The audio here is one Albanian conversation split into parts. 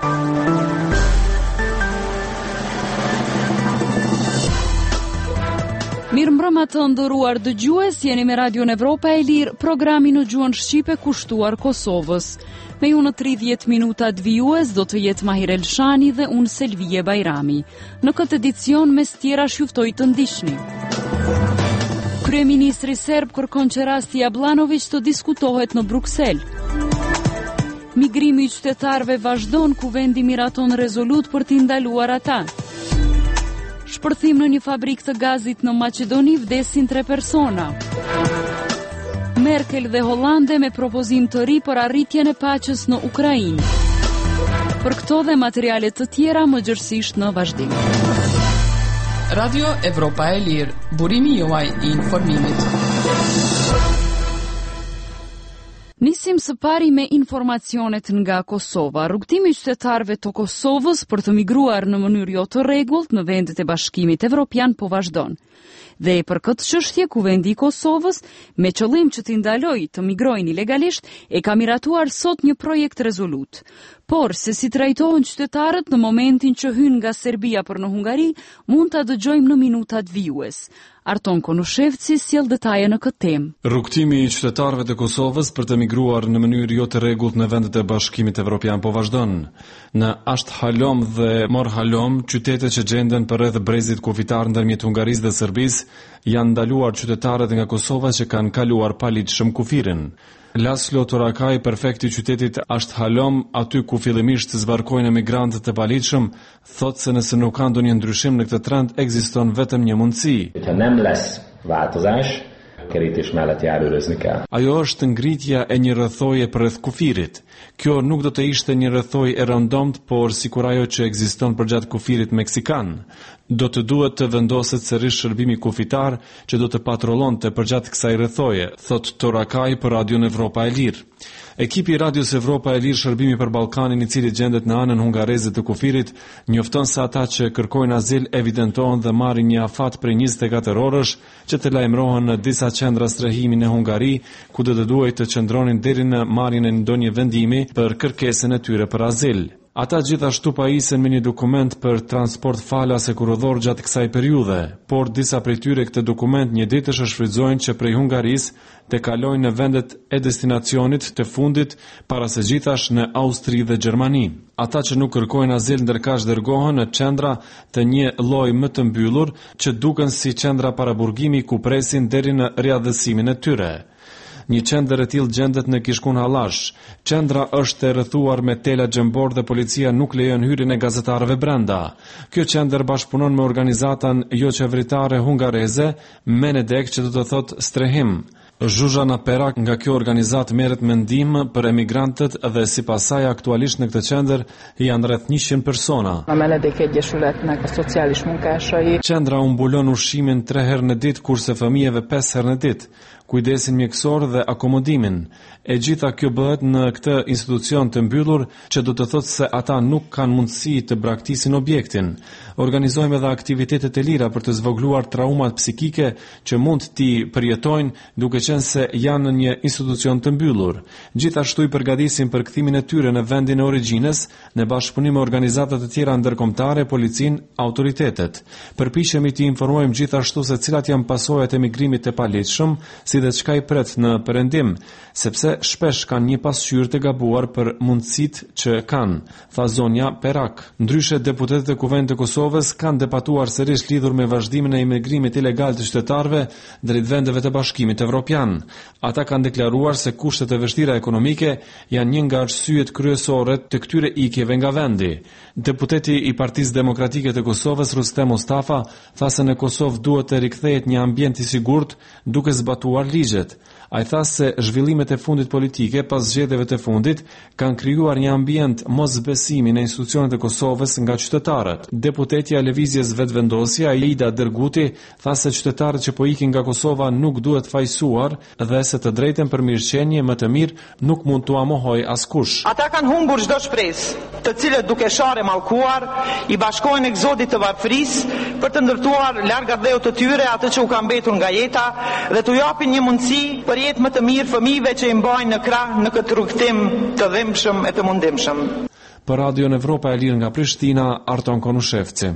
Mirëmbrëma të nderuar dëgjues, jeni me Radion Evropa e Lirë, programi në gjuhën shqipe kushtuar Kosovës. Me ju në 30 minuta të vijues do të jetë Mahir Elshani dhe unë Selvije Bajrami. Në këtë edicion mes tjera juftoj të ndiqni. Kryeministri serb kërkon që rasti Jablanović të diskutohet në Bruksel. Migrimi i qytetarëve vazhdon, ku vendi miraton rezolut për t'i ndaluar ata. Shpërthim në një fabrikë të gazit në Maqedoni, vdesin 3 persona. Merkel dhe Hollande me propozim të ri për arritjen e paqes në Ukrainë. Për këto dhe materiale të tjera më gjërësisht në vazhdim. Radio Evropa e Lirë, burimi juaj i informimit. Nisim së pari me informacionet nga Kosova. Rrugtimi i qytetarëve të Kosovës për të migruar në mënyrë jo të rregullt në vendet e Bashkimit Evropian po vazhdon. Dhe për këtë çështje, Kuvendi i Kosovës, me qëllim që t'i ndalojë të migrojnë ilegalisht, e ka miratuar sot një projekt rezolut. Por, se si trajtohen qytetarët në momentin që hynë nga Serbia për në Hungari, mund ta dëgjojmë në minutat vijues. Arton Konushevci sjell detaje në këtë temë. Rrugtimi i qytetarëve të Kosovës për të migruar në mënyrë jo të rregullt në vendet e Bashkimit Evropian po vazhdon. Në Ashthalom dhe Morhalom, qytete që gjenden përreth brezit kufitar ndërmjet Hungarisë dhe Serbisë, janë ndaluar qytetarët nga Kosova që kanë kaluar paligjshëm kufirin. Laslo Torakaj, prefekti i qytetit Ashthalom, aty ku fillimisht zbarkojnë emigrantët e paligjshëm, thotë se nëse nuk ka ndonjë ndryshim në këtë trend, ekziston vetëm një mundësi. Ajo është ngritja e një rrethoje përreth kufirit. Kjo nuk do të ishte një rrethojë e rëndomt, por sikur ajo që ekziston përgjatë kufirit meksikan. Do të duhet të vendoset sërish shërbimi kufitar që do të patrollonte përgjatë kësaj rrethoje, thot Torakaj për Radion Evropa e Lirë. Ekipi i Radios Evropa e Lirë shërbimi për Ballkanin, i cili gjendet në anën hungareze të kufirit, njofton se ata që kërkojnë azil evidentohen dhe marrin një afat prej 24 orësh që të lajmërohen në disa qendra strehimi në Hungari, ku do të duhet të qëndronin deri në marrjen e ndonjë vendimi për kërkesën e tyre për azil. Ata gjithashtu pajisen me një dokument për transport falas e kuroror gjatë kësaj periudhe, por disa prej tyre këtë dokument një ditësh e shfrytëzojnë që prej Hungarisë të kalojnë në vendet e destinacionit të fundit, para se gjithash në Austri dhe Gjermani. Ata që nuk kërkojnë azil ndërkaq dërgohen në qendra të një lloji më të mbyllur që duken si qendra paraburgimi ku presin deri në riadhësimin e tyre. Një qendër e tillë gjendet në Kishkun Hallash. Qendra është e rrethuar me tela gjembor dhe policia nuk lejon hyrjen e gazetarëve brenda. Kjo qendër bashkëpunon me organizatën jo qeveritare hungareze Menedek, që do të thotë strehim. Zhuzhana Perak nga kjo organizatë merret me ndihmë për emigrantët dhe sipas saj aktualisht në këtë qendër janë rreth 100 persona. Qendra mbulon ushqimin 3 herë në ditë, kurse fëmijëve 5 herë në ditë, kujdesin mjekësor dhe akomodimin. E gjitha kjo bëhet në këtë institucion të mbyllur, që do të thotë se ata nuk kanë mundësi të braktisin objektin. Organizojmë edhe aktivitetet e lira për të zvogluar traumat psikike që mund t'i përjetojnë duke qenë se janë në një institucion të mbyllur. Gjithashtu i përgatisin për kthimin e tyre në vendin e origjinës, në bashkëpunim me organizata të tjera ndërkombëtare, policinë, autoritetet. Përpiqemi t'i informojmë gjithashtu se cilat janë pasojat e migrimit të paligjshëm, si dhe çka i pret në perëndim, sepse shpesh kanë një pasqyrë të gabuar për mundësitë që kanë, tha zonja Perak. Ndryshe, deputetët e Kuvendit të Kosovës kanë debatuar sërish lidhur me vazhdimin e imigrimit ilegal të qytetarëve drejt vendeve të Bashkimit Evropian. Ata kanë deklaruar se kushtet e vështira ekonomike janë një nga arsyet kryesore të këtyre ikjeve nga vendi. Deputeti i Partisë Demokratike të Kosovës, Rustem Mustafa, tha se në Kosovë duhet të rikthehet një ambient i sigurt duke zbatuar ligjet. Ai tha se zhvillimet e fundit politike pas zgjedhjeve të fundit kanë krijuar një ambient mosbesimi në institucionet e Kosovës nga qytetarët. Deputetja e Lëvizjes Vetvendosje, Aida Dërguti, tha se qytetarët që po ikin nga Kosova nuk duhet fajsuar dhe se të drejtën për mirëqenie më të mirë nuk mund t'u mohojë askush. Ata kanë humbur çdo shpresë, të cilët duke sharë mallkuar i bashkohen egzodit të varfërisë për të ndërtuar larg ardheut të tyre atë që u ka mbetur nga jeta dhe t'u japin një mundësi për jetë më të mirë fëmijëve që i mbajnë në krah në këtë rrugtim të dhimbshëm e të mundimshëm. Për Radion Evropa e Lirë nga Prishtina, Arton Konushevci.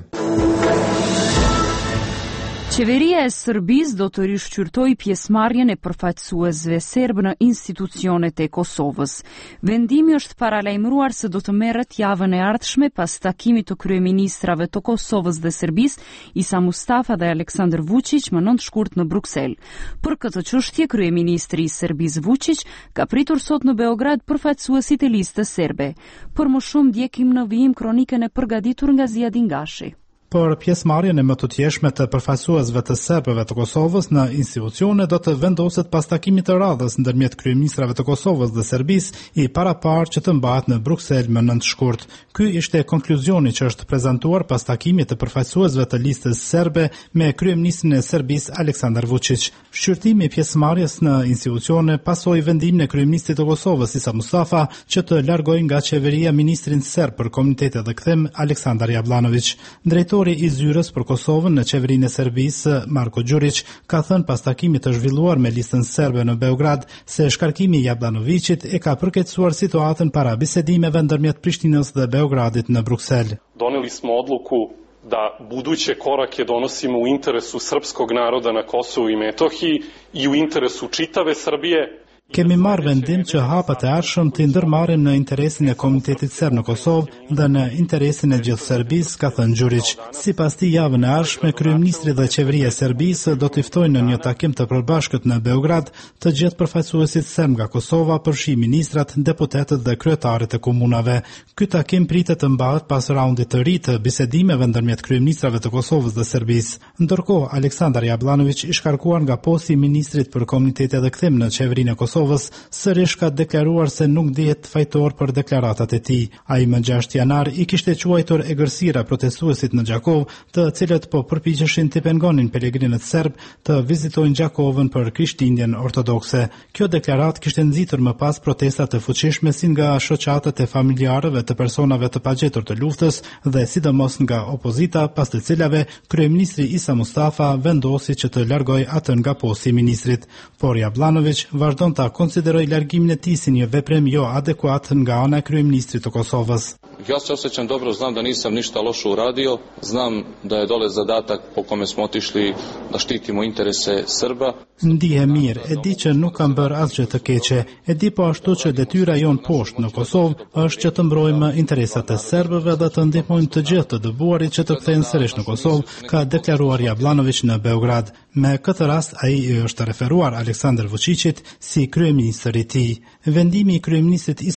Qeveria e Serbisë do të rishqyrtojë pjesëmarrjen e përfaqësuesve serb në institucionet e Kosovës. Vendimi është paralajmëruar se do të merret javën e ardhshme pas takimit të kryeministrave të Kosovës dhe Serbisë, Isa Mustafa dhe Aleksandar Vučić, më 9 shkurt në Bruksel. Për këtë çështje, kryeministri i Serbisë Vučić ka pritur sot në Beograd përfaqësuesit e listës serbe. Për më shumë ndjekim në vijim kronikën e përgatitur nga Ziadin Gashi. Për pjesëmarrjen e më të tjeshme të përfaqësuesve të serbëve të Kosovës në institucione do të vendoset pas takimit të radhës ndërmjet kryeministrave të Kosovës dhe Serbisë i paraparë që të mbahet në Bruksel më 9 shkurt. Ky ishte konkluzioni që është prezantuar pas takimit të përfaqësuesve të listës serbe me kryeministrin e Serbisë Aleksandar Vučić. Shqyrtimi i pjesëmarrjes në institucione pasoi vendimin e kryeministrit të Kosovës Isa Mustafa që të largojë nga qeveria ministrin serb për komunitete dhe kthim Aleksandar Jablanović. Drejtori i zyrës për Kosovën në qeverinë e Serbisë, Marko Đurić, ka thënë pas takimit të zhvilluar me listën serbe në Beograd se shkarkimi i Jablanovicit e ka përkeqësuar situatën para bisedimeve ndërmjet Prishtinës dhe Beogradit në Bruksel. Doneli smo odluku da buduće korake donosimo u interesu srpskog naroda na Kosovu i Metohiji i u interesu čitave Srbije. Kemi marrë vendim që hapat e ardhshëm të ndërmarrim në interesin e komunitetit serb në Kosovë dhe në interesin e gjithë Serbisë, ka thënë Đurić. Sipas tij, javën e ardhshme kryeministri dhe qeveria e Serbisë do të ftojnë në një takim të përbashkët në Beograd të gjithë përfaqësuesit serb nga Kosova, përfshi ministrat, deputetët dhe kryetarët e komunave. Ky takim pritet të mbahet pas raundit të ri të bisedimeve ndërmjet kryeministrave të Kosovës dhe Serbisë. Ndërkohë, Aleksandar Jablanović i shkarkuar nga posti i ministrit për komunitete dhe kthim në qeverinë e Kosovës sërish ka deklaruar se nuk dihet fajtor për deklaratat e tij. Ai më 6 janar i kishte quajtur egërsira protestuesit në Gjakov, të cilët po përpiqeshin të pengonin pelegrinët serb të vizitojnë Gjakovën për Krishtlindjen ortodokse. Kjo deklaratë kishte nxitur më pas protesta të fuqishme si nga shoqatët e familjarëve të personave të pagjetur të luftës dhe sidomos nga opozita, pas të cilave kryeministri Isa Mustafa vendosi që të largojë atë nga posti i ministrit. Por Jablanović vazhdon ta konsideroj largimin e tij si një veprim jo adekuat nga ana e kryeministrit të Kosovës. Ja se osjećam dobro, znam da nisam ništa loše uradio, znam da je dole zadatak po kome smo otišli da štitimo interese Srba. Ndihem mirë, e di që nuk kam bërë asgjë të keqe, e di po ashtu që detyra jon poshtë në Kosovë është që të mbrojmë interesat e serbëve dhe të ndihmojmë të gjithë të dëbuarit që të kthehen sërish në Kosovë, ka deklaruar Jablanović në Beograd. Me këtë rast ai është referuar Aleksandar Vučićit si kryeministri i tij. Vendimi i kryeministrit